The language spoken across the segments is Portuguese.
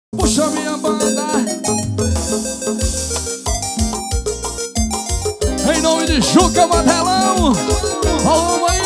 Puxa minha banda. Em nome de Juca Mandelão. Vamos aí,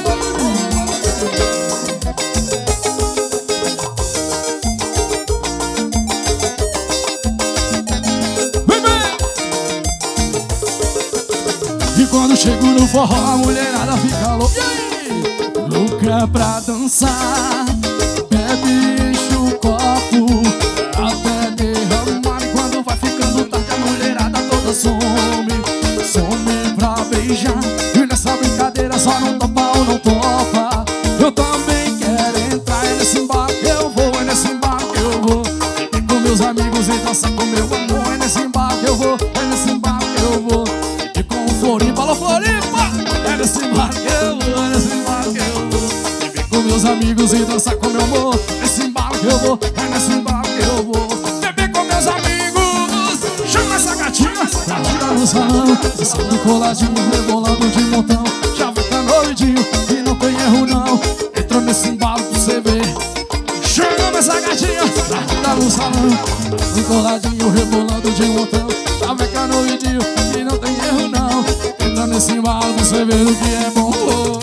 e quando chego no forró, a mulherada fica louca. Louca pra dançar. Bebe, enche o copo até derramar. E quando vai ficando tarde, a mulherada toda some. Some pra beijar. E nessa brincadeira só não topa ou não topa. Eu também quero entrar nesse embarque. Eu vou, é nesse embarque eu vou. E com meus amigos e dançar com meu amor. É nesse embarque eu vou, é nesse embarque eu vou. E com o Floripa, alô Floripa. É nesse embarque eu vou, é nesse embarque eu vou. E vem com meus amigos e dançar com meu amor. Nesse embarque eu vou, é nesse embarque eu vou. Beber com meus amigos, chama essa gatinha. Gatinha no salão, dançando coladinho, rebolando de montão. Já vai pra noidinho e não tem erro não. Entra nesse embalo pra você ver. Chama essa gatinha. Gatinha no salão, dançando coladinho, rebolando de montão. Já vai pra noidinho e não tem erro não. Entra nesse embalo pra você ver o que é bom.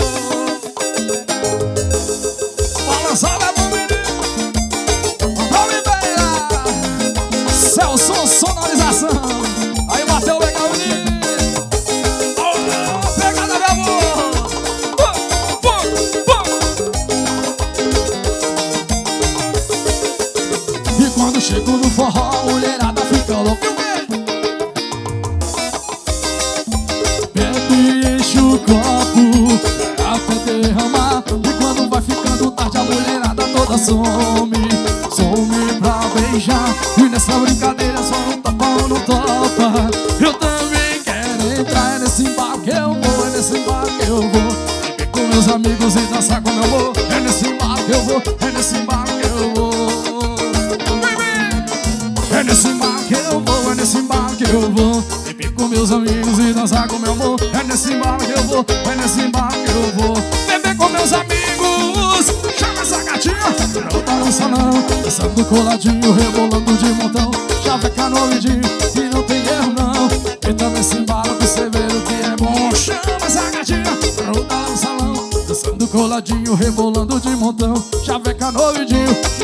Balançada é bom, menino. Celso Sonorização. Aí bateu legal, menino. Oh, pegada, meu amor. E quando chego no forró, a mulherada fica louca. Bebe, enche o copo até derramar. E quando vai ficando tarde, a mulherada toda some. Some pra beijar. E nessa brincadeira só não topa ou não topa. Eu também quero entrar nesse embarque eu vou, é nesse embarque eu vou. E com meus amigos e dançar com meu amor. É nesse embarque eu vou, é nesse embarque eu vou. É nesse embarque eu vou, é nesse embarque eu vou. Beber com meus amigos e dançar com meu amor. É nesse embarque eu vou, é nesse embarque eu vou. Beber com meus amigos, chama essa gatinha. Garota no salão, dançando coladinho, rebolando de montão. Já vai canoidinho e não tem erro não. Entra nesse embalo pra você ver o que é bom. Chama essa gatinha. Garota no salão, dançando coladinho, rebolando de montão. Já vai canoidinho